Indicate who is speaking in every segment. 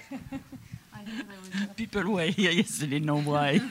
Speaker 1: People who were here yesterday know why.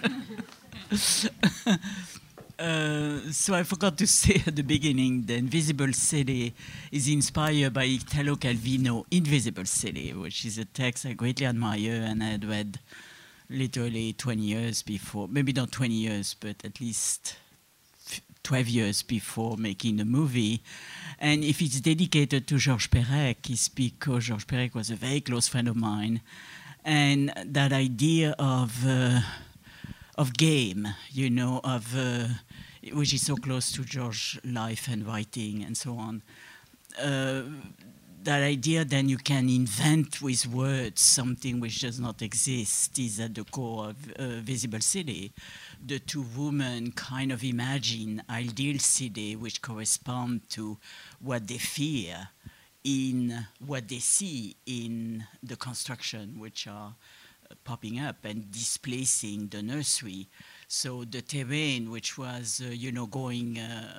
Speaker 1: So I forgot to say at the beginning, the Invisible City is inspired by Italo Calvino, Invisible City, which is a text I greatly admire and I had read literally 20 years before, maybe not 20 years, but at least 12 years before making the movie. And if it's dedicated to Georges Perec, it's because Georges Perec was a very close friend of mine. And that idea of game, you know, which is so close to Georges' life and writing and so on. That idea then you can invent with words something which does not exist is at the core of Visible City. The two women kind of imagine ideal city which correspond to what they fear in what they see in the construction which are popping up and displacing the nursery. So the terrain which was, going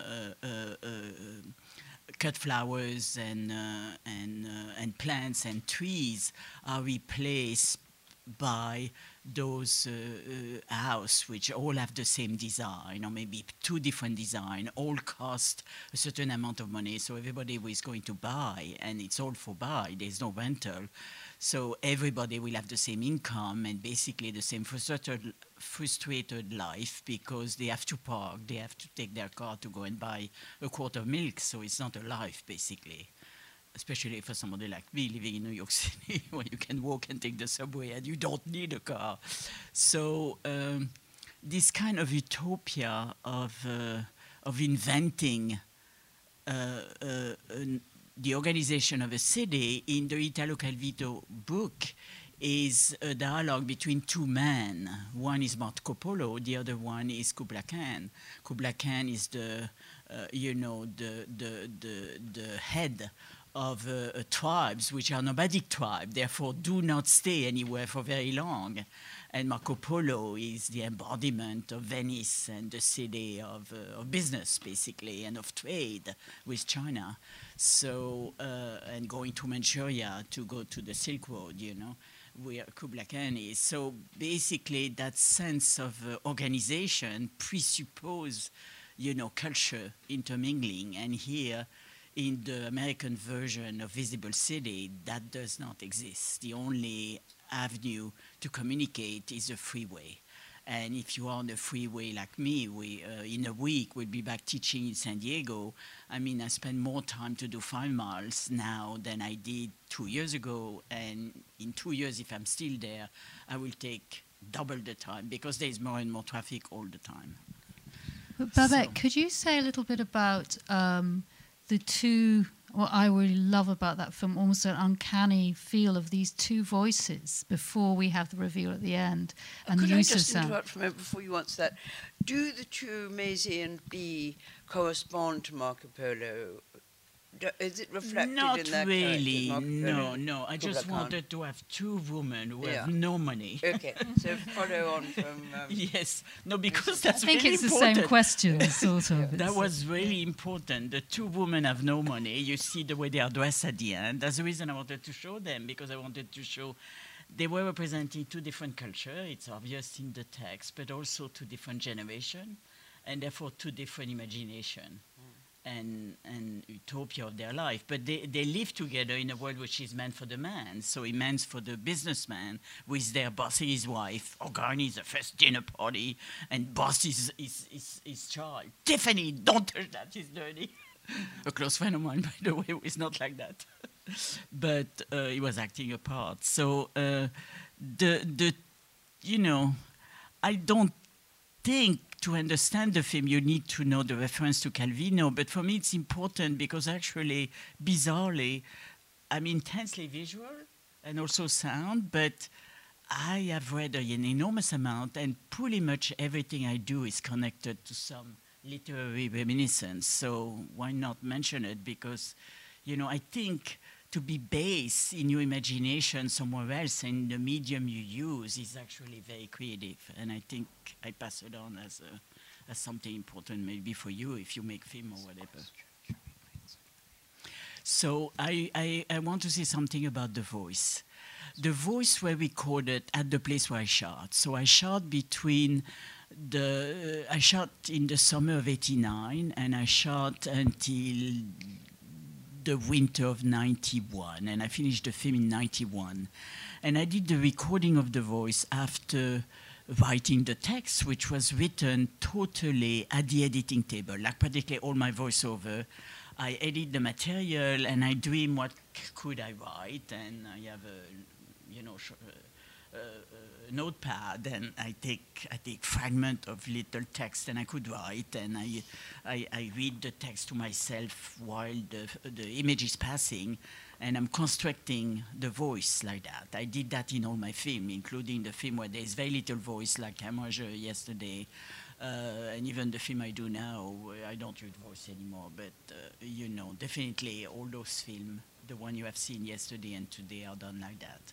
Speaker 1: cut flowers and plants and trees are replaced by those houses which all have the same design, or maybe two different designs, all cost a certain amount of money, so everybody is going to buy, and it's all for buy, there's no rental. So everybody will have the same income and basically the same frustrated life because they have to park, they have to take their car to go and buy a quart of milk, so it's not a life basically. Especially for somebody like me living in New York City, where you can walk and take the subway and you don't need a car. So this kind of utopia of inventing the organization of a city in the Italo Calvino book is a dialogue between two men. One is Marco Polo, the other one is Kubla Khan. Kubla Khan is the head of tribes which are nomadic tribes, therefore do not stay anywhere for very long. And Marco Polo is the embodiment of Venice and the city of business, basically, and of trade with China. So, and going to Manchuria to go to the Silk Road, where Kubla Khan is. So basically that sense of organization presupposes, culture intermingling. And here, in the American version of Visible City, that does not exist. The only avenue to communicate is a freeway. And if you are on the freeway like me, in a week we'll be back teaching in San Diego. I mean, I spend more time to do 5 miles now than I did 2 years ago. And in 2 years, if I'm still there, I will take double the time because there is more and more traffic all the time.
Speaker 2: Babette, could you say a little bit about the two, what I really love about that film, almost an uncanny feel of these two voices before we have the reveal at the end. And
Speaker 3: could
Speaker 2: the
Speaker 3: I
Speaker 2: use
Speaker 3: just
Speaker 2: of sound.
Speaker 3: interrupt for a minute before you answer that? Do the two Maisie and B correspond to Marco Polo? Is it reflected
Speaker 1: Not
Speaker 3: in their
Speaker 1: really,
Speaker 3: characters?
Speaker 1: no. I just wanted to have two women who have no money.
Speaker 3: Okay, so follow on from...
Speaker 1: yes, no, because that's
Speaker 2: really important. I think it's
Speaker 1: important.
Speaker 2: The same question, sort of.
Speaker 1: That was really important. The two women have no money. You see the way they are dressed at the end. That's the reason I wanted to show them, because I wanted to show they were representing two different cultures. It's obvious in the text, but also two different generations, and therefore two different imagination. And utopia of their life. But they live together in a world which is meant for the man. So it meant for the businessman with their boss, his wife. Organize the first dinner party, and boss is his child. Tiffany, don't touch that, she's dirty. A close friend of mine, by the way, is not like that. But he was acting a part. So I don't think to understand the film, you need to know the reference to Calvino. But for me, it's important because actually, bizarrely, I'm intensely visual and also sound, but I have read an enormous amount, and pretty much everything I do is connected to some literary reminiscence. So why not mention it? Because, I think to be based in your imagination somewhere else in the medium you use is actually very creative. And I think I pass it on as something important maybe for you if you make film or whatever. So I want to say something about the voice. The voice were recorded at the place where I shot. So I shot I shot in the summer of '89, and I shot until the winter of '91, and I finished the film in '91. And I did the recording of the voice after writing the text, which was written totally at the editing table, like practically all my voiceover. I edit the material and I dream what could I write, and I have a notepad, and I take fragment of little text, and I could write, and I read the text to myself while the image is passing, and I'm constructing the voice like that. I did that in all my film, including the film where there's very little voice, like Hemorrhage yesterday, and even the film I do now, where I don't use voice anymore. But definitely all those films, the one you have seen yesterday and today, are done like that.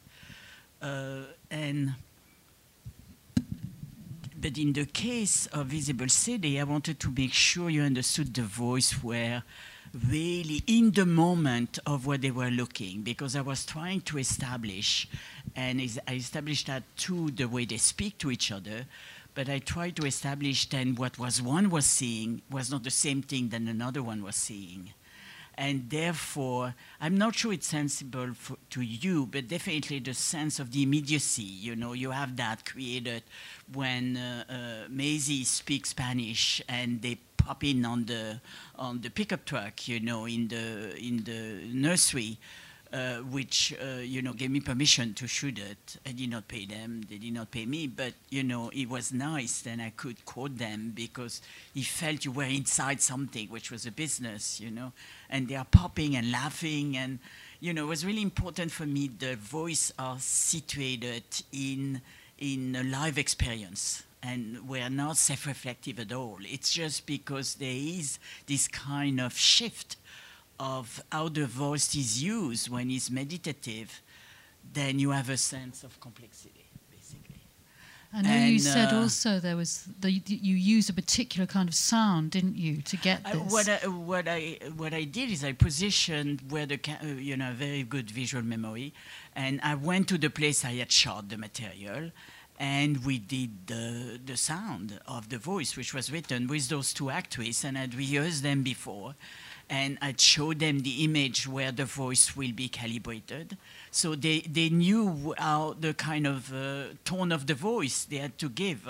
Speaker 1: But in the case of Visible City, I wanted to make sure you understood the voice were really in the moment of what they were looking, because I was trying to establish, and I established that too, the way they speak to each other, but I tried to establish then what one was seeing was not the same thing that another one was seeing. And therefore, I'm not sure it's sensible to you, but definitely the sense of the immediacy. You have that created when Maisie speaks Spanish and they pop in on the pickup truck, in the nursery, which gave me permission to shoot it. I did not pay them; they did not pay me. But it was nice. Then I could quote them because he felt you were inside something, which was a business, And they are popping and laughing, and it was really important for me. The voice are situated in a live experience, and we are not self-reflective at all. It's just because there is this kind of shift of how the voice is used when it's meditative, then you have a sense of complexity, basically.
Speaker 2: I know you said also there was you used a particular kind of sound, didn't you, to get this?
Speaker 1: What I did is I positioned where a very good visual memory, and I went to the place I had shot the material, and we did the sound of the voice, which was written with those two actresses, and I'd rehearsed them before. And I'd show them the image where the voice will be calibrated. So they knew how the kind of tone of the voice they had to give,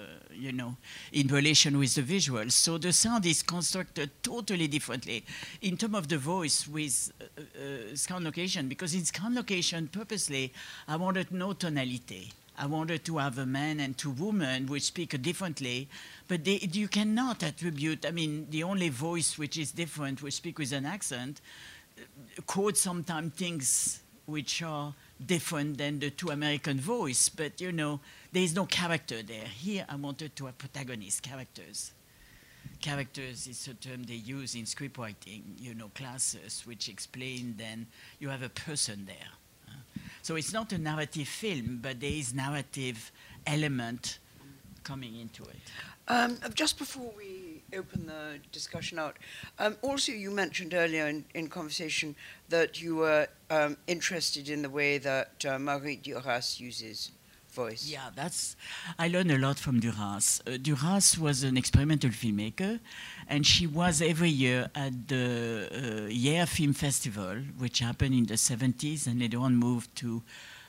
Speaker 1: in relation with the visuals. So the sound is constructed totally differently in terms of the voice with sound location, because in sound location, purposely, I wanted no tonality. I wanted to have a man and two women which speak differently, but you cannot attribute, the only voice which is different, which speak with an accent, quote sometimes things which are different than the two American voice, but there is no character there. Here I wanted to have protagonist characters. Characters is a term they use in script writing, classes, which explain then you have a person there. So it's not a narrative film, but there is narrative element coming into it.
Speaker 3: Just before we open the discussion out, also you mentioned earlier in conversation that you were interested in the way that Marguerite Duras uses voice.
Speaker 1: Yeah, I learned a lot from Duras. Duras was an experimental filmmaker, and she was every year at the Yale Film Festival, which happened in the 70s, and later on moved to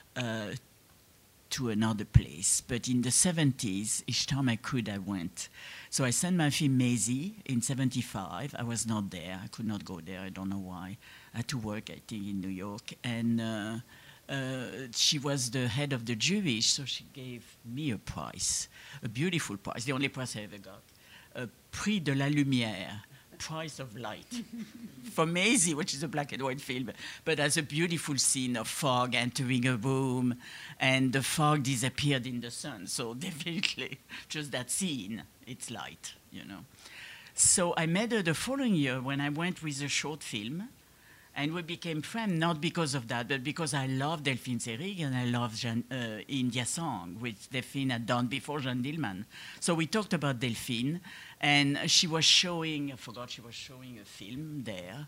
Speaker 1: another place. But in the 70s, each time I could, I went. So I sent my film Maisie in 75. I was not there. I could not go there. I don't know why. I had to work, I think, in New York. And she was the head of the jury, so she gave me a prize, a beautiful prize, the only prize I ever got, a Prix de la Lumière, prize of light, for Maisie, which is a black and white film, but as a beautiful scene of fog entering a room, and the fog disappeared in the sun, so definitely just that scene, it's light, So I met her the following year when I went with a short film, and we became friends, not because of that, but because I love Delphine Seyrig and I love India Song, which Delphine had done before Jeanne Dielman. So we talked about Delphine, and she was showing, I forgot she was showing a film there,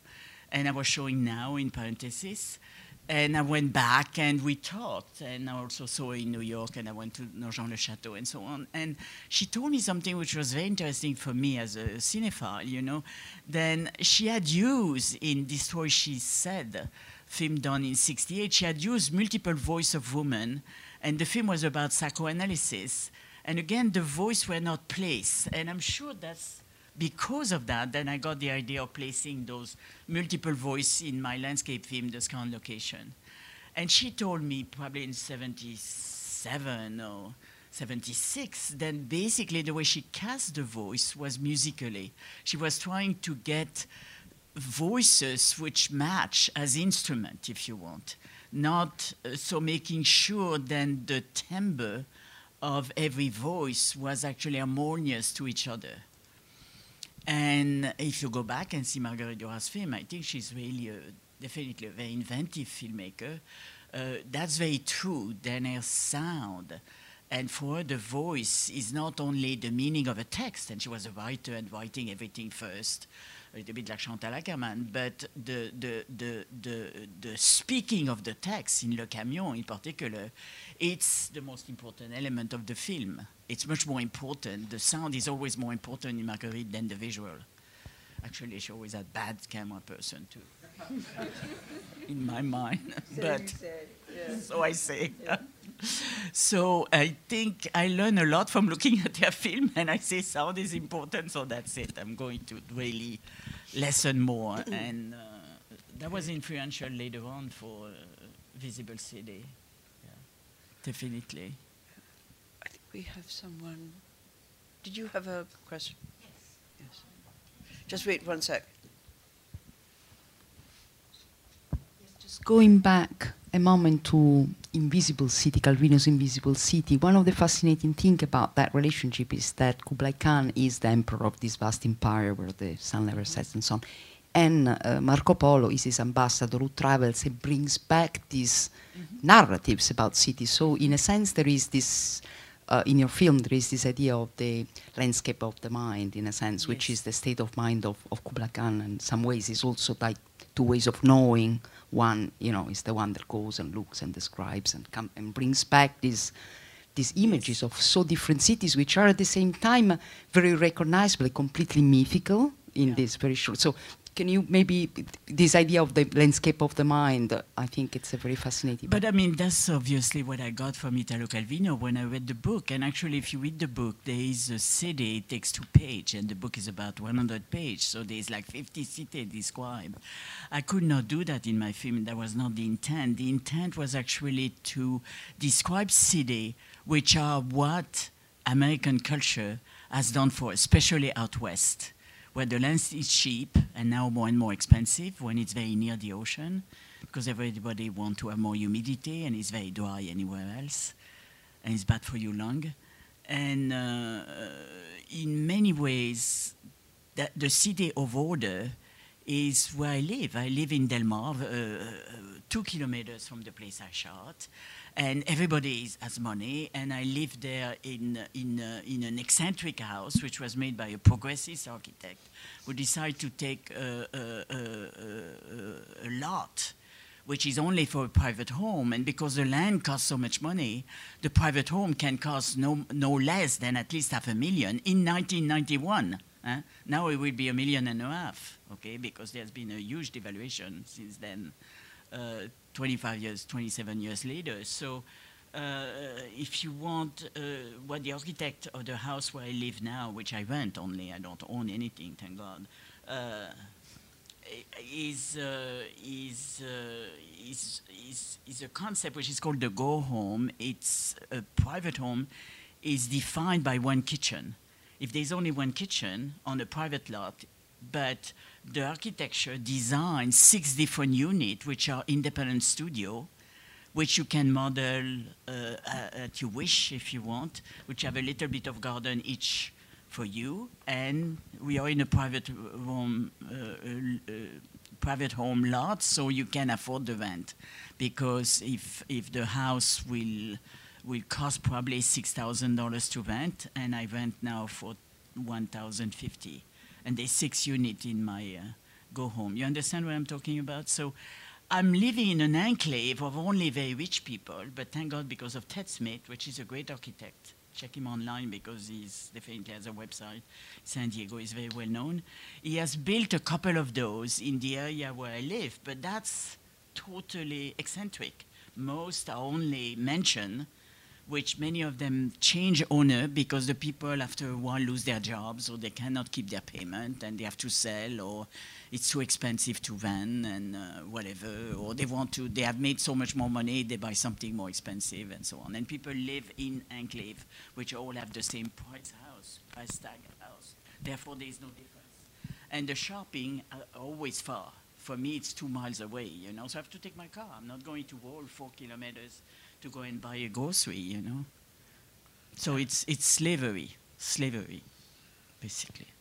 Speaker 1: and I was showing now in parenthesis. And I went back and we talked, and I also saw her in New York, and I went to Nogent-le-Château and so on. And she told me something which was very interesting for me as a cinephile, you know. Then she had used in Destroy She Said, film done in '68, she had used multiple voice of women, and the film was about psychoanalysis. And again, the voice were not placed, and I'm sure that's because of that, then I got the idea of placing those multiple voices in my landscape film, The Scar on Location. And she told me probably in 77 or 76, then basically the way she cast the voice was musically. She was trying to get voices which match as instrument, if you want. Not so making sure then the timbre of every voice was actually harmonious to each other. And if you go back and see Marguerite Duras' film, I think she's really definitely a very inventive filmmaker. That's very true. Then her sound, and for her, the voice is not only the meaning of a text, and she was a writer and writing everything first, a little bit like Chantal Akerman, but the speaking of the text in Le Camion in particular, it's the most important element of the film. It's much more important. The sound is always more important in Marguerite than the visual. Actually, she always had bad camera person too, in my mind.
Speaker 3: So
Speaker 1: but
Speaker 3: you said, yeah.
Speaker 1: so I say.
Speaker 3: Yeah.
Speaker 1: So I think I learn a lot from looking at their film, and I say sound is important, so that's it. I'm going to really listen more, and that was influential later on for Visible CD. Yeah, definitely.
Speaker 3: I think we have someone. Did you have a question? Yes. Just wait one sec.
Speaker 4: Just going back a moment to Invisible City, Calvino's Invisible City, one of the fascinating things about that relationship is that Kublai Khan is the emperor of this vast empire where the sun never sets and so on. And Marco Polo is his ambassador who travels and brings back these narratives about cities. So in a sense, there is this, in your film, there is this idea of the landscape of the mind, in a sense, which is the state of mind of Kublai Khan. And in some ways, it's also like two ways of knowing. One, you know, is the one that goes and looks and describes and brings back these images of so different cities, which are at the same time very recognizable, completely mythical in this very short. So can you maybe, this idea of the landscape of the mind, I think it's a very fascinating.
Speaker 1: But I mean, that's obviously what I got from Italo Calvino when I read the book. And actually, if you read the book, there is a city, it takes 2 pages, and the book is about 100 pages. So there's like 50 cities described. I could not do that in my film. That was not the intent. The intent was actually to describe cities which are what American culture has done for, especially out west, where the land is cheap and now more and more expensive when it's very near the ocean, because everybody wants to have more humidity and it's very dry anywhere else, and it's bad for your lung. And in many ways, the city of order is where I live. I live in Del Mar, 2 kilometers from the place I shot, and everybody has money, and I live there in an eccentric house, which was made by a progressist architect who decided to take a lot, which is only for a private home, and because the land costs so much money, the private home can cost no less than at least $500,000 in 1991. Now it will be $1.5 million, okay, because there's been a huge devaluation since then. 27 years later. So if you want what the architect of the house where I live now, which I rent only, I don't own anything, thank God, is a concept which is called the Go Home. It's a private home is defined by one kitchen. If there's only one kitchen on a private lot, but the architecture designs 6 different units, which are independent studio, which you can model at your wish if you want, which have a little bit of garden each for you. And we are in a private home lot, so you can afford the rent. Because if the house will cost probably $6,000 to rent, and I rent now for $1,050. And there's 6 units in my go home. You understand what I'm talking about? So I'm living in an enclave of only very rich people, but thank God because of Ted Smith, which is a great architect. Check him online because he's definitely has a website. San Diego is very well known. He has built a couple of those in the area where I live, but that's totally eccentric. Most are only mentioned, which many of them change owner because the people after a while lose their jobs or they cannot keep their payment and they have to sell, or it's too expensive to rent and whatever, or they have made so much more money, they buy something more expensive and so on. And people live in enclave, which all have the same price tag house. Therefore, there is no difference. And the shopping are always far. For me, it's 2 miles away, you know, so I have to take my car. I'm not going to walk 4 kilometers to go and buy a grocery, you know. So it's slavery, basically.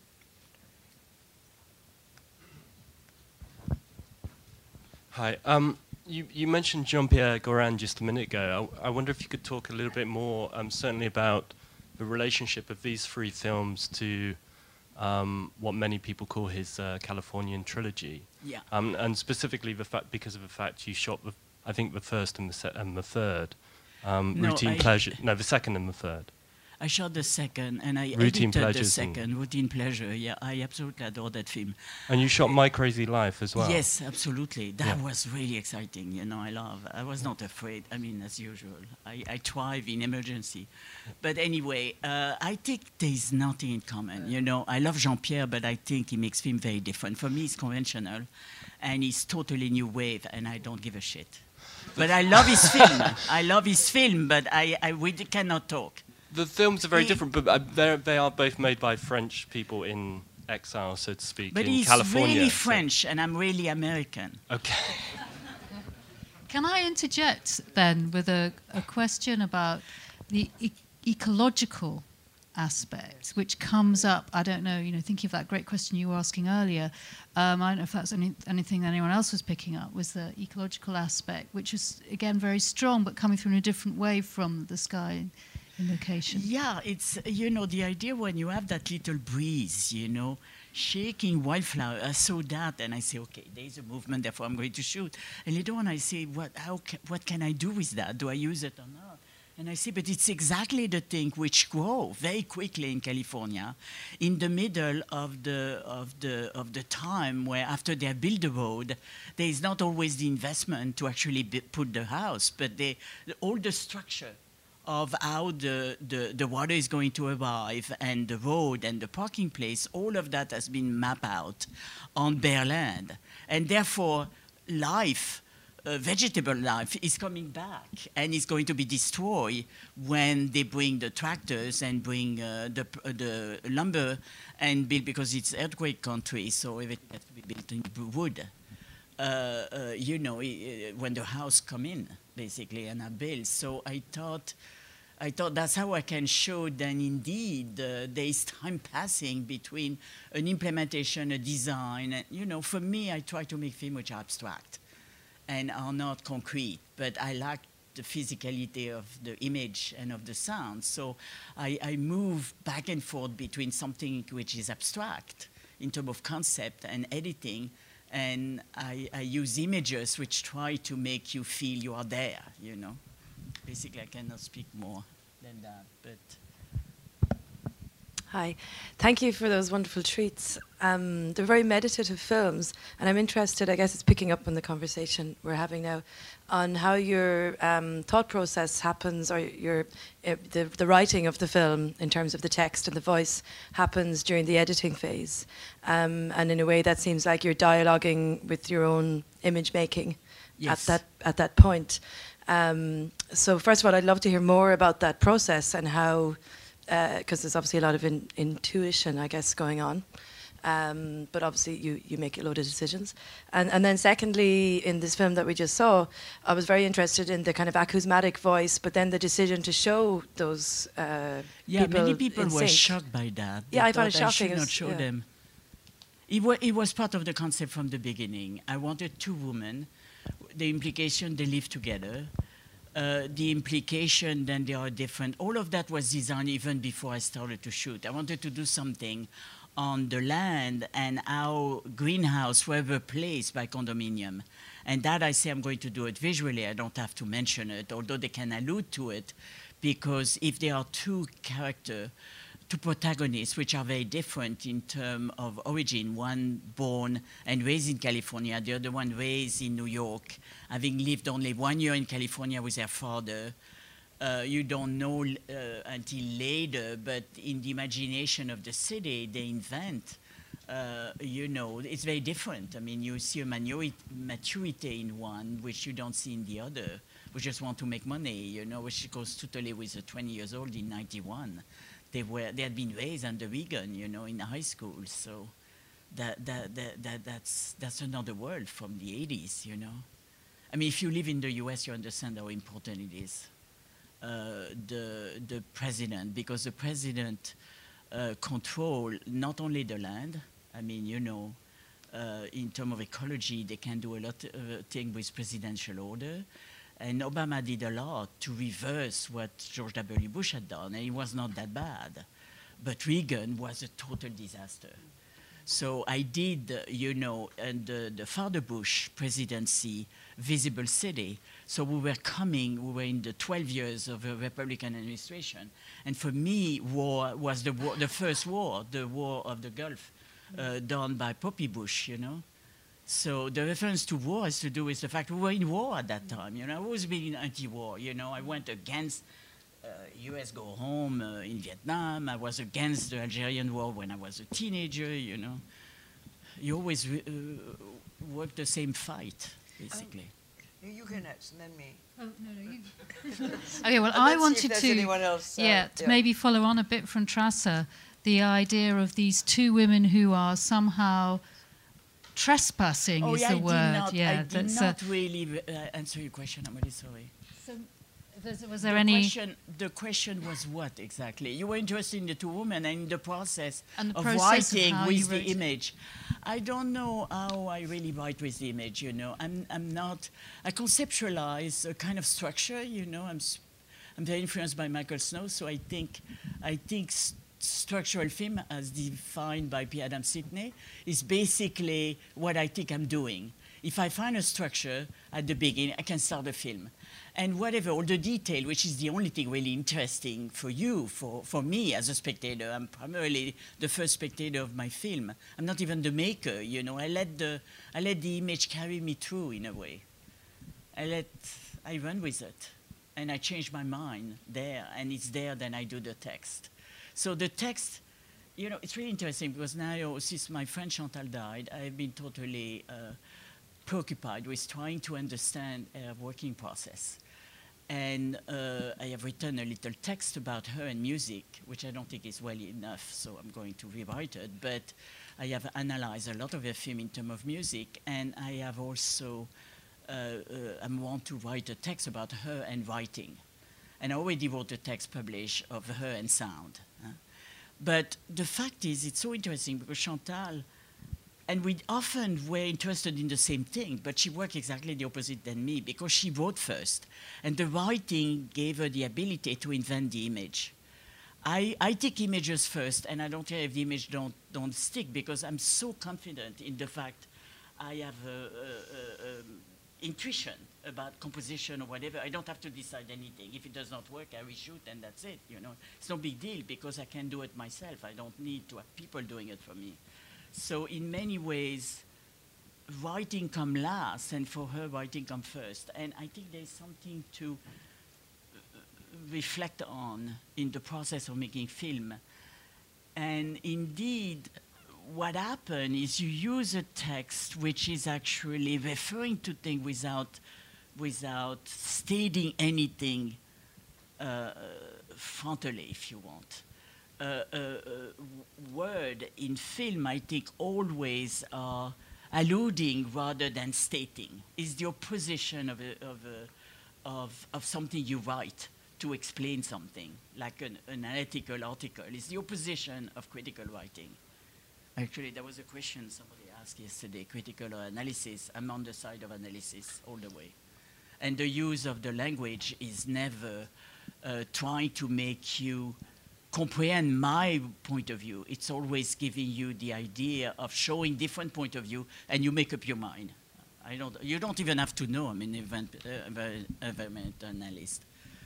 Speaker 5: Hi. You mentioned Jean-Pierre Gorin just a minute ago. I wonder if you could talk a little bit more, certainly about the relationship of these 3 films to what many people call his Californian trilogy.
Speaker 1: Yeah.
Speaker 5: And specifically because of the fact you shot, I think, the first and the third. Routine Pleasure. No, the second and the third.
Speaker 1: I shot the second, and I
Speaker 5: Routine
Speaker 1: edited
Speaker 5: Pleasures
Speaker 1: the second, Routine Pleasure. Yeah, I absolutely adore that film.
Speaker 5: And you shot My Crazy Life as well.
Speaker 1: Yes, absolutely. That was really exciting. You know, I was not afraid. I mean, as usual, I thrive in emergency. But anyway, I think there is nothing in common. You know, I love Jean-Pierre, but I think he makes film very different. For me, it's conventional, and he's totally new wave, and I don't give a shit. But I love his film. I love his film, but we cannot talk.
Speaker 5: The films are very different, but they are both made by French people in exile, so to speak,
Speaker 1: but
Speaker 5: in California.
Speaker 1: But he's really French, and I'm really American.
Speaker 5: Okay.
Speaker 2: Can I interject then with a question about the ecological aspect, which comes up, I don't know, you know, thinking of that great question you were asking earlier, I don't know if that's anything that anyone else was picking up, was the ecological aspect, which is, again, very strong, but coming through in a different way from the sky in location.
Speaker 1: Yeah, it's, you know, the idea when you have that little breeze, you know, shaking wildflower, I saw that and I say, okay, there's a movement, therefore I'm going to shoot. And later on I say, what can I do with that? Do I use it or not? And I say, but it's exactly the thing which grow very quickly in California, in the middle of the time where after they build the road, there is not always the investment to actually put the house, but all the structure of how the water is going to arrive and the road and the parking place, all of that has been mapped out on bare land. And therefore, life, vegetable life, is coming back and is going to be destroyed when they bring the tractors and bring the lumber and build, because it's earthquake country, so everything has to be built in wood. You know, when the house come in, basically, and are built. So I thought that's how I can show that indeed there is time passing between an implementation, a design. And, you know, for me, I try to make films which are abstract and are not concrete, but I like the physicality of the image and of the sound. So I move back and forth between something which is abstract in terms of concept and editing, and I use images which try to make you feel you are there, you know. Basically, I cannot speak more than that, but...
Speaker 6: Hi. Thank you for those wonderful treats. They're very meditative films, and I'm interested, I guess it's picking up on the conversation we're having now, on how your thought process happens, or the writing of the film in terms of the text and the voice happens during the editing phase. And in a way that seems like you're dialoguing with your own image making. Yes. at that point. So first of all, I'd love to hear more about that process and how, because there's obviously a lot of intuition, I guess, going on. But obviously you make a load of decisions. And then secondly, in this film that we just saw, I was very interested in the kind of acousmatic voice, but then the decision to show those
Speaker 1: yeah,
Speaker 6: people
Speaker 1: many people
Speaker 6: in
Speaker 1: were
Speaker 6: sync.
Speaker 1: shocked by that.
Speaker 6: Yeah, I found it
Speaker 1: I
Speaker 6: shocking.
Speaker 1: should not show them. It was part of the concept from the beginning. I wanted 2 women. The implication, they live together. The implication, then they are different. All of that was designed even before I started to shoot. I wanted to do something on the land and how greenhouse were replaced by condominium. And that I say I'm going to do it visually. I don't have to mention it, although they can allude to it, because if there are two protagonists, which are very different in terms of origin, one born and raised in California, the other one raised in New York, having lived only 1 year in California with their father. You don't know until later, but in the imagination of the city, they invent, it's very different. I mean, you see a maturity in one, which you don't see in the other, which just want to make money, which goes totally with a 20 years old in 91. They had been raised under Reagan, in high school. So that's another world from the 80s, I mean, if you live in the US, you understand how important it is. The president, because the president control not only the land. I mean, in terms of ecology, they can do a lot of things with presidential order. And Obama did a lot to reverse what George W. Bush had done, and it was not that bad. But Reagan was a total disaster. So I did, and the Father Bush presidency, Visible City. So we were in the 12 years of a Republican administration. And for me, war was the first war, the war of the Gulf, done by Poppy Bush, So the reference to war has to do with the fact we were in war at that time. I've always been anti-war. I went against U.S. go home in Vietnam. I was against the Algerian war when I was a teenager. You always work the same fight, basically.
Speaker 3: You go next, and then me.
Speaker 2: Oh no, you. Okay, well, I wanted to.
Speaker 3: Anyone else,
Speaker 2: maybe follow on a bit from Trasa, the idea of these two women who are somehow trespassing is the word.
Speaker 1: I did not really answer your question. I'm really sorry.
Speaker 2: So, was there any?
Speaker 1: The question was what exactly? You were interested in the two women and in the process
Speaker 2: and the
Speaker 1: of
Speaker 2: process
Speaker 1: writing
Speaker 2: of
Speaker 1: with the image. I don't know how I really write with the image. I'm not. I conceptualize a kind of structure. I'm very influenced by Michael Snow, so I think. Structural film, as defined by P. Adam Sidney, is basically what I think I'm doing. If I find a structure at the beginning, I can start a film. And whatever, all the detail, which is the only thing really interesting for you, for me as a spectator. I'm primarily the first spectator of my film. I'm not even the maker, I let the image carry me through in a way. I run with it. And I change my mind there, and it's there, then I do the text. So the text, it's really interesting because now, since my friend Chantal died, I've been totally preoccupied with trying to understand her working process. And I have written a little text about her and music, which I don't think is well enough, so I'm going to rewrite it. But I have analyzed a lot of her film in terms of music, and I have also, I want to write a text about her and writing. And I already wrote a text published of her and sound. But the fact is, it's so interesting because Chantal, and we often were interested in the same thing, but she worked exactly the opposite than me because she wrote first. And the writing gave her the ability to invent the image. I take images first, and I don't care if the image don't stick because I'm so confident in the fact I have intuition about composition or whatever. I don't have to decide anything. If it does not work, I reshoot and that's it. It's no big deal because I can do it myself. I don't need to have people doing it for me. So in many ways, writing comes last, and for her, writing comes first. And I think there's something to reflect on in the process of making film. And indeed, what happened is you use a text which is actually referring to things without stating anything frontally, if you want. Word in film, I think, always are alluding rather than stating. It's the opposition of something you write to explain something, like an analytical article. It's the opposition of critical writing. Actually, there was a question somebody asked yesterday, critical or analysis. I'm on the side of analysis all the way. And the use of the language is never trying to make you comprehend my point of view. It's always giving you the idea of showing different point of view, and you make up your mind. You don't even have to know. I'm an environment analyst.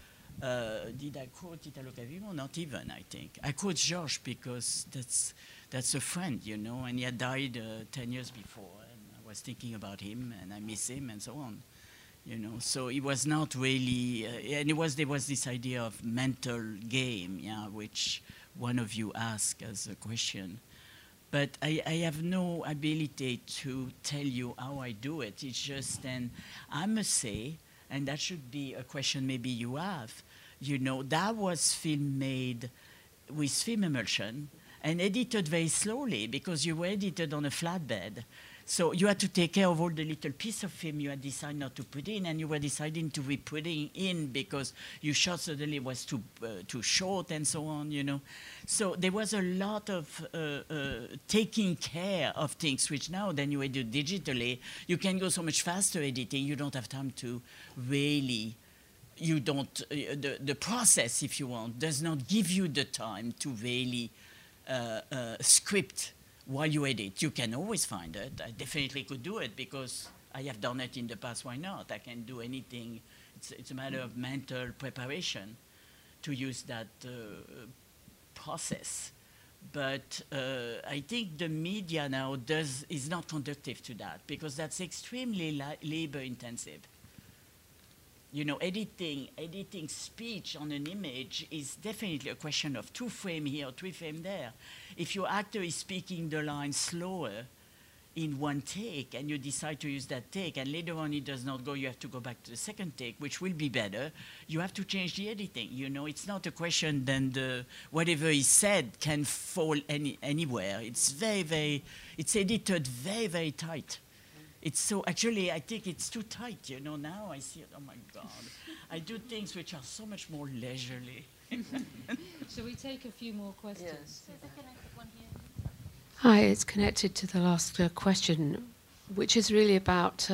Speaker 1: Did I quote Italo Calvino? Not even, I think. I quote Georges because that's a friend, you know, and he had died 10 years before, and I was thinking about him, and I miss him, and so on. You know, so it was not really, and there was this idea of mental game, yeah, which one of you asked as a question. But I have no ability to tell you how I do it. It's just, and I must say, and that should be a question maybe you have, you know, that was film made with film emulsion and edited very slowly because you were edited on a flatbed. So you had to take care of all the little piece of film you had decided not to put in, and you were deciding to be putting in because you shot suddenly was too short and so on, you know. So there was a lot of taking care of things, which now then you do digitally. You can go so much faster editing. You don't have time to really, you don't, the process, if you want, does not give you the time to really script while you edit. You can always find it. I definitely could do it because I have done it in the past. Why not? I can do anything. It's a matter of mental preparation to use that process. But I think the media now is not conducive to that because that's extremely labor intensive. You know, editing speech on an image is definitely a question of 2 frames here, 3 frames there. If your actor is speaking the line slower in one take and you decide to use that take and later on it does not go, you have to go back to the second take, which will be better, you have to change the editing. You know, it's not a question then whatever is said can fall anywhere. It's it's edited very, very tight. It's so, actually, I think it's too tight, you know, now I see it, oh my God. I do things which are so much more leisurely.
Speaker 2: Shall we take a few more questions?
Speaker 3: Yes.
Speaker 7: Hi, it's connected to the last question, which is really about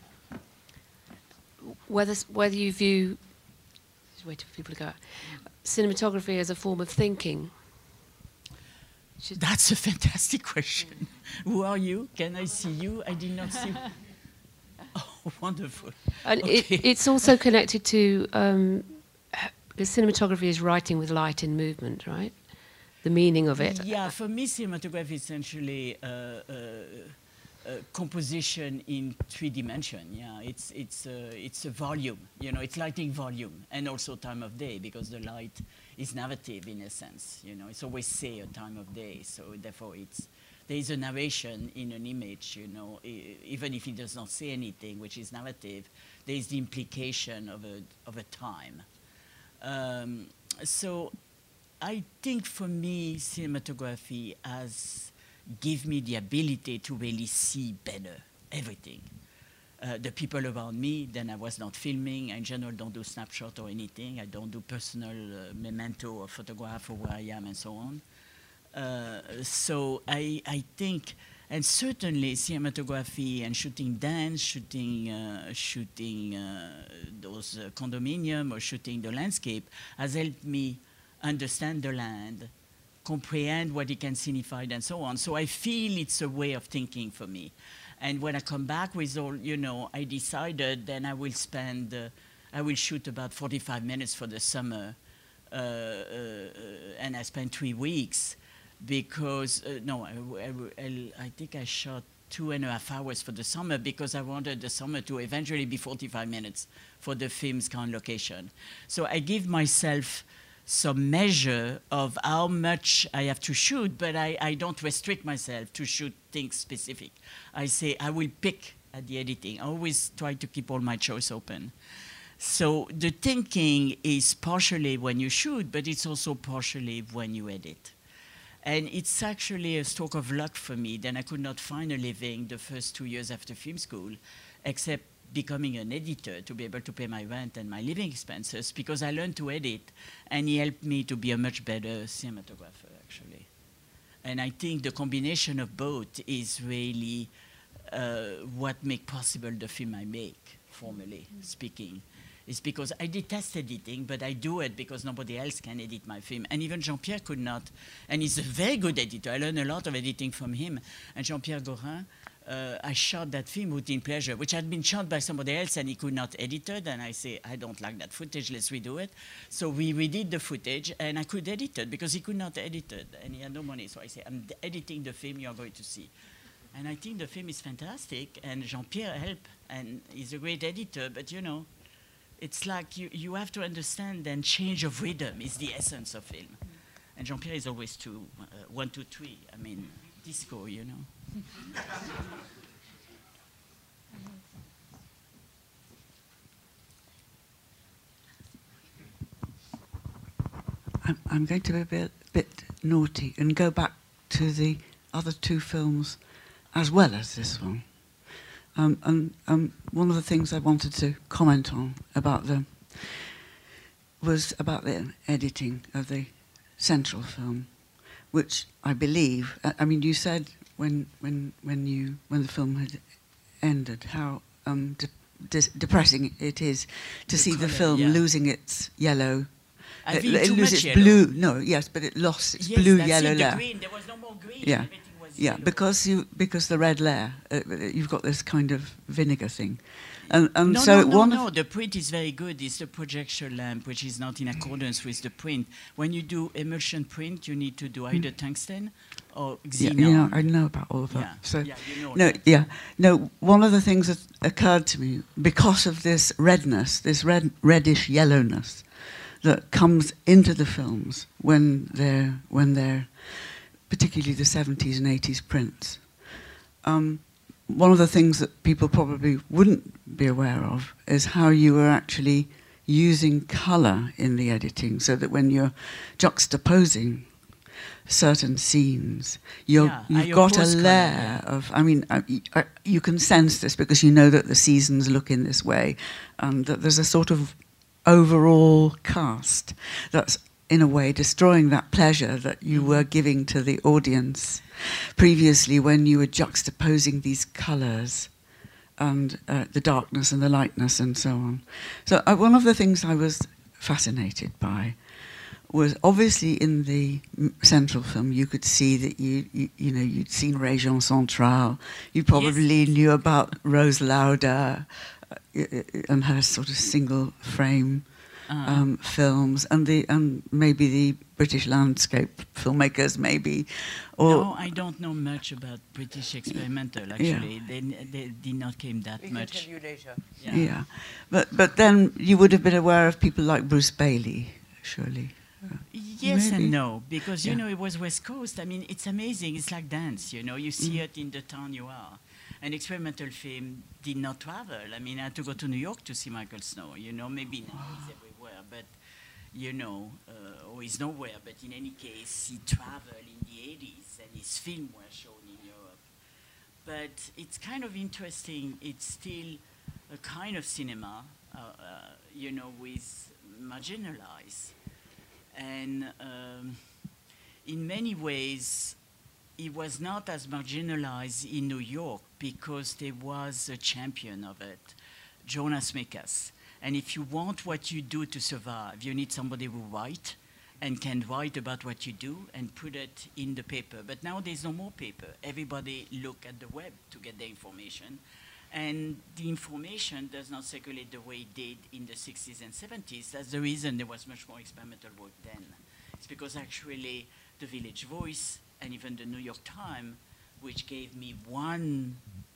Speaker 7: whether you view, just waiting for people to go out, cinematography as a form of thinking.
Speaker 1: That's a fantastic question. Who are you? Can I see you? I did not see. Oh, wonderful.
Speaker 7: And
Speaker 1: Okay.
Speaker 7: it's also connected to, because cinematography is writing with light in movement, right? The meaning of it.
Speaker 1: Yeah, for me, cinematography is essentially composition in 3 dimensions. Yeah, it's a volume. You know, it's lighting volume and also time of day because the light is narrative in a sense. You know, it's always say a time of day. So therefore, there is a narration in an image. You know, even if it does not say anything, which is narrative, there is the implication of a time. So I think for me, cinematography has give me the ability to really see better everything. The people around me, then I was not filming. I in general don't do snapshot or anything. I don't do personal memento or photograph of where I am and so on. So I think, and certainly cinematography and shooting dance, shooting those condominium or shooting the landscape has helped me understand the land, comprehend what it can signify and so on. So I feel it's a way of thinking for me. And when I come back with all, you know, I decided then I will shoot about 45 minutes for the summer. And I spent 3 weeks because, I think I shot 2.5 hours for the summer because I wanted the summer to eventually be 45 minutes for the film's current location. So I give myself some measure of how much I have to shoot, but I don't restrict myself to shoot things specific. I say I will pick at the editing. I always try to keep all my choice open. So the thinking is partially when you shoot, but it's also partially when you edit. And it's actually a stroke of luck for me. Then I could not find a living the first 2 years after film school, except becoming an editor to be able to pay my rent and my living expenses because I learned to edit and he helped me to be a much better cinematographer actually. And I think the combination of both is really what makes possible the film I make, formally speaking. It's because I detest editing, but I do it because nobody else can edit my film. And even Jean-Pierre could not. And he's a very good editor. I learned a lot of editing from him. And Jean-Pierre Gorin, I shot that film, Routine Pleasure, which had been shot by somebody else and he could not edit it. And I say, I don't like that footage, let's redo it. So we redid the footage and I could edit it because he could not edit it and he had no money. So I say, I'm editing the film you're going to see. And I think the film is fantastic and Jean-Pierre helped and he's a great editor, but you know, it's like you have to understand then change of rhythm is the essence of film. And Jean-Pierre is always 1, 2, 3. I mean, disco, you know.
Speaker 8: I'm going to be a bit naughty and go back to the other two films as well as this one. And one of the things I wanted to comment on about them was about the editing of the central film, which I believe, I mean, you said when the film had ended how depressing it is to see the film losing its yellow.
Speaker 1: It
Speaker 8: loses its blue. No, yes, but it lost its blue yellow layer.
Speaker 1: The green. There was no more green.
Speaker 8: Yeah.
Speaker 1: Everything was
Speaker 8: Yeah,
Speaker 1: yellow.
Speaker 8: because the red layer, you've got this kind of vinegar thing, and
Speaker 1: No,
Speaker 8: so
Speaker 1: no. The print is very good. It's the projection lamp, which is not in accordance with the print. When you do emulsion print, you need to do either tungsten or xenon.
Speaker 8: Yeah, I know about all of that.
Speaker 1: Yeah.
Speaker 8: So
Speaker 1: Yeah, you know
Speaker 8: no,
Speaker 1: that.
Speaker 8: yeah, no. One of the things that occurred to me because of this redness, this reddish yellowness that comes into the films when they're particularly the 70s and 80s prints. One of the things that people probably wouldn't be aware of is how you were actually using colour in the editing, so that when you're juxtaposing certain scenes, you've got a layer of, I mean, you can sense this because you know that the seasons look in this way, and that there's a sort of overall cast that's in a way destroying that pleasure that you were giving to the audience previously when you were juxtaposing these colours and the darkness and the lightness and so on. So one of the things I was fascinated by was obviously in the central film you could see that you know you'd seen Région Centrale, you probably knew about Rose Lauder and her sort of single frame films, and maybe the British landscape filmmakers, maybe. Or
Speaker 1: no, I don't know much about British experimental. Actually, they did not came that
Speaker 3: We
Speaker 1: much.
Speaker 3: can tell you later.
Speaker 8: yeah. But then you would have been aware of people like Bruce Bailey, surely.
Speaker 1: Yes
Speaker 8: Maybe.
Speaker 1: and no, because you
Speaker 8: Yeah.
Speaker 1: know it was West Coast. I mean, it's amazing. It's like dance. You know, you see it in the town you are. And experimental film did not travel. I mean, I had to go to New York to see Michael Snow. You know, maybe now he's everywhere, but you know, or he's nowhere. But in any case, he traveled in the 80s, and his film were shown in Europe. But it's kind of interesting. It's still a kind of cinema, you know, with marginalized. And in many ways, it was not as marginalized in New York because there was a champion of it, Jonas Mekas. And if you want what you do to survive, you need somebody who write and can write about what you do and put it in the paper. But now there's no more paper. Everybody look at the web to get the information. And the information does not circulate the way it did in the 60s and 70s. That's the reason there was much more experimental work then. It's because actually the Village Voice and even the New York Times, which gave me one,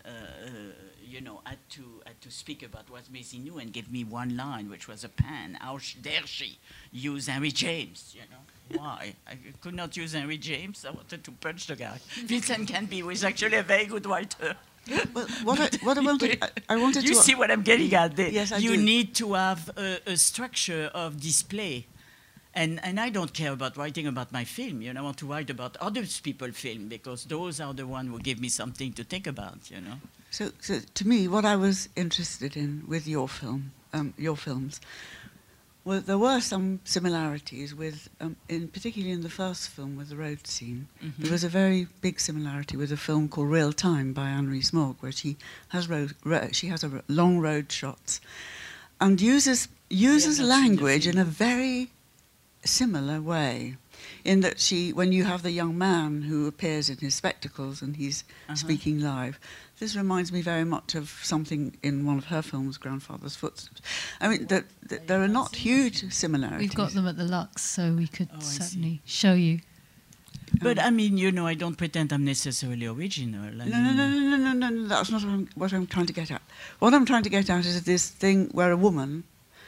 Speaker 1: you know, had to speak about what Maisie knew and gave me one line, which was a pan. How dare she use Henry James, you know? Why? I could not use Henry James. I wanted to punch the guy. Vincent Canby was actually a very good writer.
Speaker 8: Well, what I wanted, I wanted
Speaker 1: you
Speaker 8: to...
Speaker 1: see what I'm getting at there.
Speaker 8: Yes, I
Speaker 1: you
Speaker 8: do.
Speaker 1: need to have a structure of display. And I don't care about writing about my film. You know, I want to write about other people's film because those are the ones who give me something to think about, you know.
Speaker 8: So to me, what I was interested in with your film, your films, well, there were some similarities with, particularly in the first film with the road scene.
Speaker 1: Mm-hmm.
Speaker 8: There was a very big similarity with a film called Real Time by Anne Rees-Mogg, where she has long road shots, and uses
Speaker 1: not seen the
Speaker 8: language in
Speaker 1: film.
Speaker 8: a very similar way, in that when you have the young man who appears in his spectacles and he's speaking live, this reminds me very much of something in one of her films, Grandfather's Footsteps. I mean, there are not huge similarities.
Speaker 2: We've got them at the Lux, so we could
Speaker 1: I
Speaker 2: certainly show you.
Speaker 1: But I mean, I don't pretend I'm necessarily original.
Speaker 8: No, that's not what I'm trying to get at. What I'm trying to get at is this thing where a woman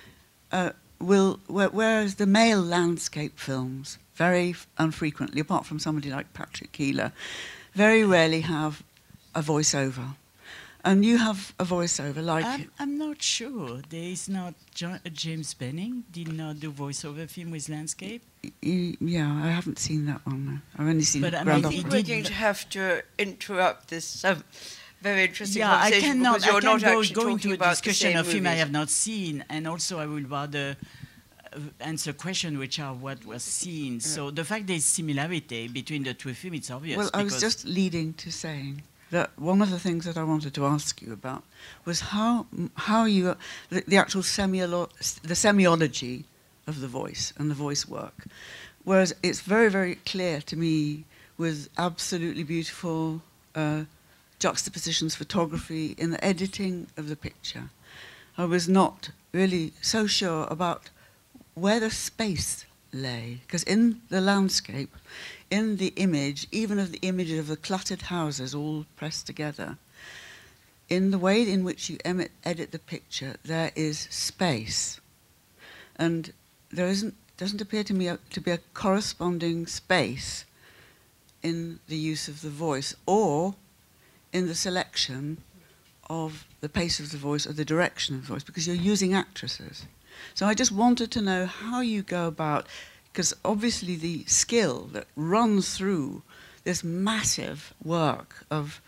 Speaker 8: whereas the male landscape films very unfrequently, apart from somebody like Patrick Keeler, very rarely have a voiceover. And you have a voiceover like...
Speaker 1: I'm not sure. There is not... James Benning did not do voiceover film with landscape.
Speaker 8: Yeah, I haven't seen that one. No. I've only seen...
Speaker 1: But I
Speaker 3: I think we're going to have to interrupt this very interesting conversation because you're not actually
Speaker 1: go
Speaker 3: talking
Speaker 1: into a
Speaker 3: about
Speaker 1: discussion
Speaker 3: the
Speaker 1: of
Speaker 3: same
Speaker 1: film I
Speaker 3: movies.
Speaker 1: have not seen, and also I will rather answer questions which are what was seen. So the fact there is similarity between the two films, it's obvious.
Speaker 8: Well, I was just leading to saying that one of the things that I wanted to ask you about was how you the actual semiology of the voice and the voice work. Whereas it's very, very clear to me with absolutely beautiful juxtapositions, photography in the editing of the picture. I was not really so sure about where the space lay, because in the landscape, in the image, even of the image of the cluttered houses all pressed together, in the way in which you edit the picture, there is space. And there doesn't appear to me to be a corresponding space in the use of the voice or in the selection of the pace of the voice or the direction of the voice, because you're using actresses. So I just wanted to know how you go about, because obviously the skill that runs through this massive work of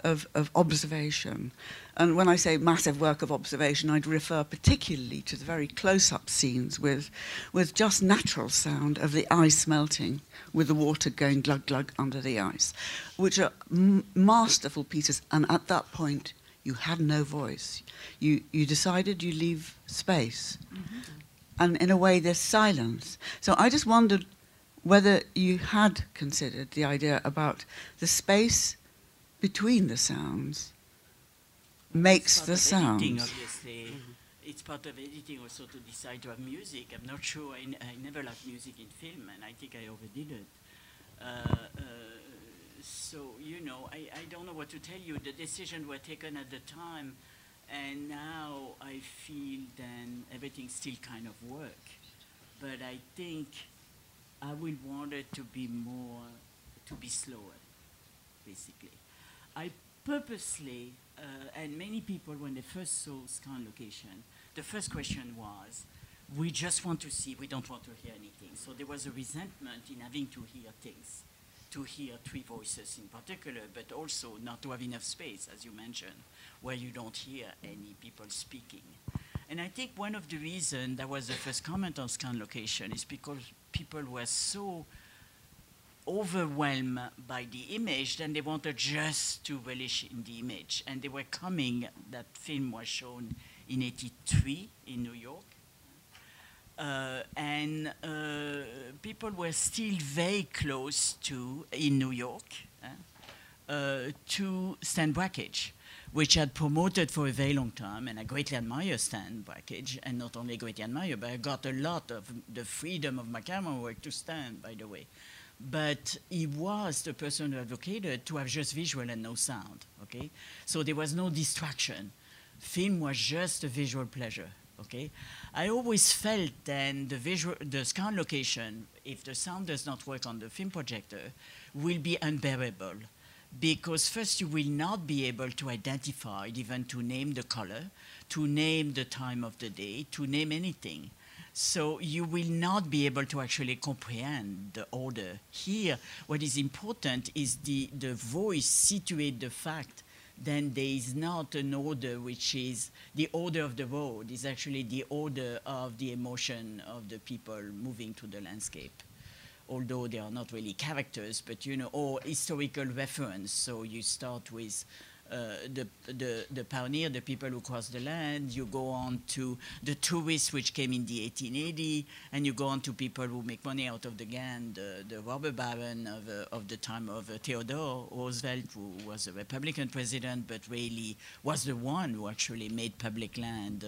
Speaker 8: observation, and when I say massive work of observation, I'd refer particularly to the very close-up scenes with just natural sound of the ice melting, with the water going glug glug under the ice, which are masterful pieces. And at that point, you had no voice. You decided you leave space. Mm-hmm. And in a way, there's silence. So I just wondered whether you had considered the idea about the space between the sounds makes the sounds.
Speaker 1: Editing, obviously. Mm-hmm. It's part of editing also to decide to have music. I'm not sure. I never liked music in film, and I think I overdid it. So, I don't know what to tell you. The decisions were taken at the time, and now I feel then everything still kind of work. But I think I will want it to be slower, basically. I purposely, and many people, when they first saw Scan Location, the first question was, we just want to see, we don't want to hear anything. So there was a resentment in having to hear things, to hear three voices in particular, but also not to have enough space, as you mentioned, where you don't hear any people speaking. And I think one of the reasons, that was the first comment on Scan Location, is because people were so overwhelmed by the image, then they wanted just to relish in the image. And they were coming, that film was shown in '83 in New York. And people were still very close to, in New York, to Stan Brakhage, which had promoted for a very long time, and I greatly admire Stan Brakhage, and not only greatly admire, but I got a lot of the freedom of my camera work to Stan, by the way. But he was the person who advocated to have just visual and no sound, okay? So there was no distraction. Film was just a visual pleasure, okay? I always felt then the Scan Location, if the sound does not work on the film projector, will be unbearable. Because first you will not be able to identify, even to name the color, to name the time of the day, to name anything. So you will not be able to actually comprehend the order. Here, what is important is the voice situate the fact. Then there is not an order which is the order of the road, is actually the order of the emotion of the people moving to the landscape. Although they are not really characters, but or historical reference. So you start with the pioneer, the people who crossed the land. You go on to the tourists which came in the 1880, and you go on to people who make money out of the gang, the robber baron of the time of Theodore Roosevelt, who was a Republican president, but really was the one who actually made public land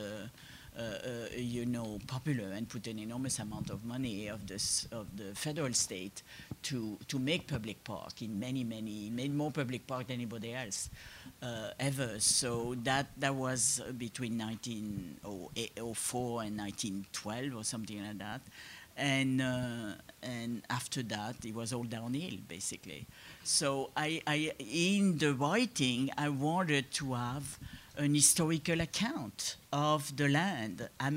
Speaker 1: popular and put an enormous amount of money of the federal state to make public park in made more public park than anybody else ever. So that was between 1904 and 1912 or something like that. And after that, it was all downhill, basically. So I in the writing, I wanted to have an historical account of the land,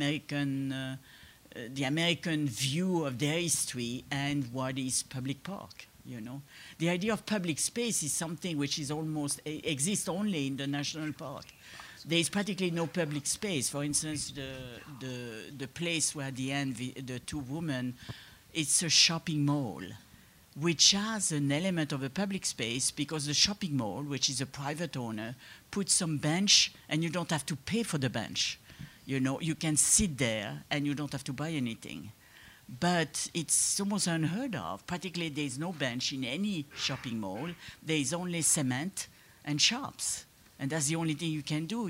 Speaker 1: the American view of their history and what is public park. The idea of public space is something which is almost exists only in the national park. There is practically no public space. For instance, the place where at the end the two women, it's a shopping mall, which has an element of a public space because the shopping mall, which is a private owner, puts some bench and you don't have to pay for the bench. You can sit there and you don't have to buy anything. But it's almost unheard of. Practically there's no bench in any shopping mall. There is only cement and shops. And that's the only thing you can do.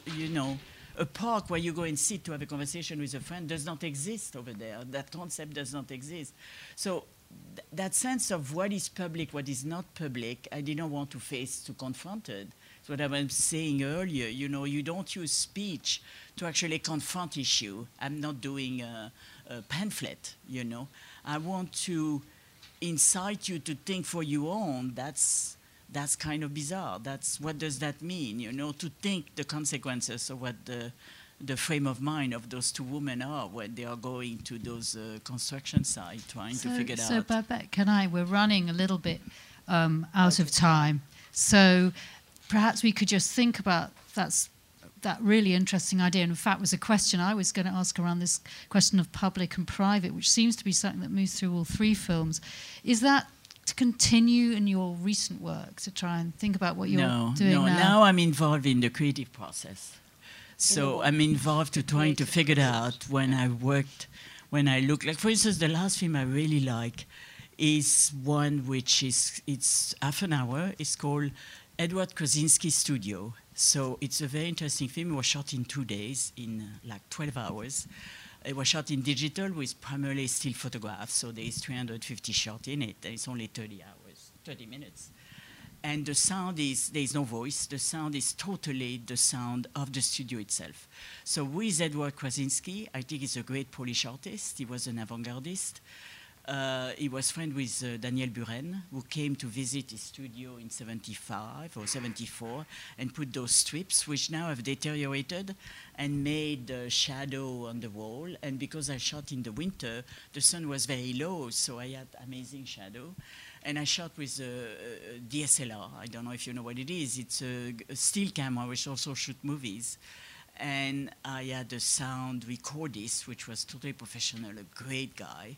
Speaker 1: A park where you go and sit to have a conversation with a friend does not exist over there. That concept does not exist. So that sense of what is public, what is not public, I didn't want to confront it. It's what I was saying earlier. You don't use speech to actually confront issue. I'm not doing a pamphlet. I want to incite you to think for your own. That's kind of bizarre. What does that mean? To think the consequences of what the frame of mind of those two women are when they are going to those construction sites, trying to figure it out.
Speaker 2: So Babette, we're running a little bit out of time. So perhaps we could just think about that really interesting idea. And in fact, was a question I was going to ask around this question of public and private, which seems to be something that moves through all three films. Is that to continue in your recent work to try and think about what you're doing now?
Speaker 1: Now I'm involved in the creative process. So I'm involved to trying to figure out when I look, like for instance, the last film I really like is one which it's half an hour. It's called Edward Kosinski Studio. So it's a very interesting film. It was shot in 2 days, in like 12 hours. It was shot in digital with primarily still photographs. So there is 350 shots in it. And it's only 30 minutes. And the sound there is no voice. The sound is totally the sound of the studio itself. So with Edward Krasinski, I think he's a great Polish artist. He was an avant-gardist. He was friend with Daniel Buren, who came to visit his studio in 75 or 74 and put those strips, which now have deteriorated, and made shadow on the wall. And because I shot in the winter, the sun was very low, so I had amazing shadow. And I shot with a DSLR. I don't know if you know what it is. It's a still camera which also shoots movies. And I had a sound recordist, which was totally professional, a great guy.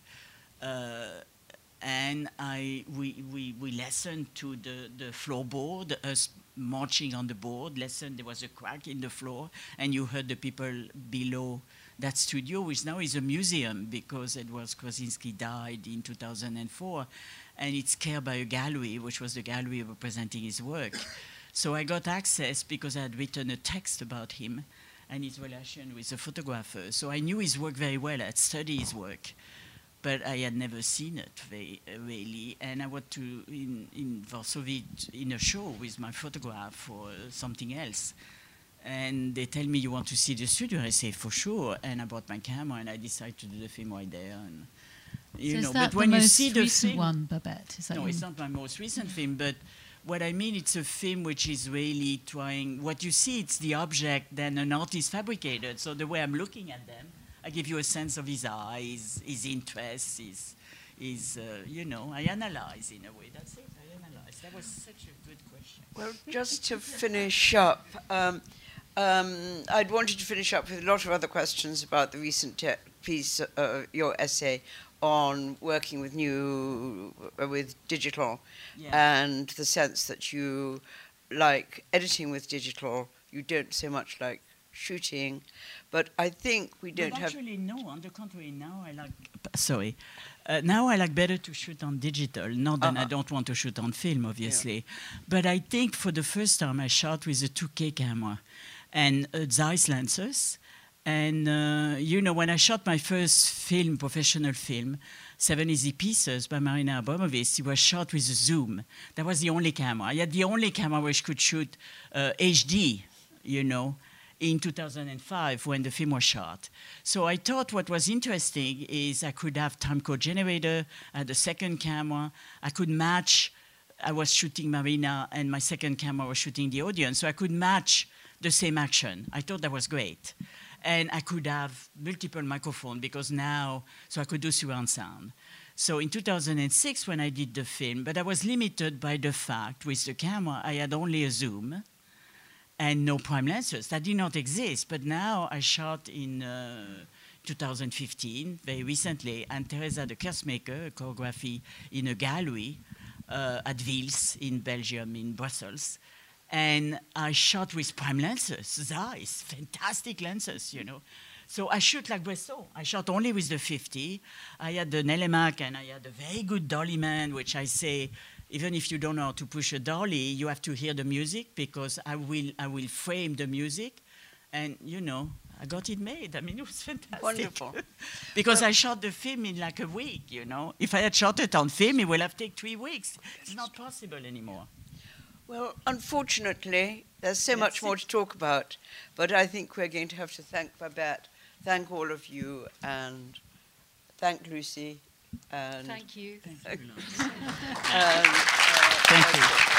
Speaker 1: And we listened to the floorboard, us marching on the board, there was a crack in the floor, and you heard the people below that studio, which now is a museum because Edward Krasinski died in 2004. And it's cared by a gallery, which was the gallery representing his work. So I got access because I had written a text about him and his relation with the photographer. So I knew his work very well. I had studied his work, but I had never seen it really. And I went to in Varsovie in a show with my photograph for something else. And they tell me, you want to see the studio? I say, for sure. And I brought my camera and I decided to do the film right there. And
Speaker 2: is that the most recent one, Babette?
Speaker 1: It's not my most recent film, but what I mean, it's a film which is really trying, what you see, it's the object, then an artist fabricated. So the way I'm looking at them, I give you a sense of his eyes, his interests, I analyze in a way. That's it, I analyze. That was such a good question.
Speaker 3: Well, just to finish up, I'd wanted to finish up with a lot of other questions about the recent piece, your essay, on working with digital, and the sense that you like editing with digital. You don't so much like shooting, but I think we don't have.
Speaker 1: Actually, no. On the contrary, now I like. Sorry, now I like better to shoot on digital. Not that I don't want to shoot on film, obviously, but I think for the first time I shot with a 2K camera and Zeiss lenses. And you know, when I shot my first film, professional film, 7 Easy Pieces by Marina Abramovic, it was shot with a zoom. That was the only camera. I had the only camera which could shoot HD, you know, in 2005 when the film was shot. So I thought what was interesting is I could have time code generator, I had a second camera, I could match, I was shooting Marina and my second camera was shooting the audience, so I could match the same action. I thought that was great. And I could have multiple microphones because now, so I could do surround sound. So in 2006 when I did the film, but I was limited by the fact with the camera I had only a zoom and no prime lenses. That did not exist, but now I shot in 2015, very recently, and Teresa de Kersmaker, a choreography in a gallery at Vils in Belgium, in Brussels. And I shot with prime lenses, Zeiss, fantastic lenses, you know. So I shoot like Bresson. I shot only with the 50. I had the Nelemac and I had a very good dolly man, which I say, even if you don't know how to push a dolly, you have to hear the music because I will frame the music. And, you know, I got it made. I mean, it was fantastic.
Speaker 3: Wonderful.
Speaker 1: Because I shot the film in like a week, you know. If I had shot it on film, it would have taken 3 weeks. It's not possible anymore.
Speaker 3: Well, unfortunately, there's so much more to talk about, but I think we're going to have to thank Babette, thank all of you, and thank Lucy. And
Speaker 2: Thank you.
Speaker 1: Thank you.
Speaker 3: Thank you.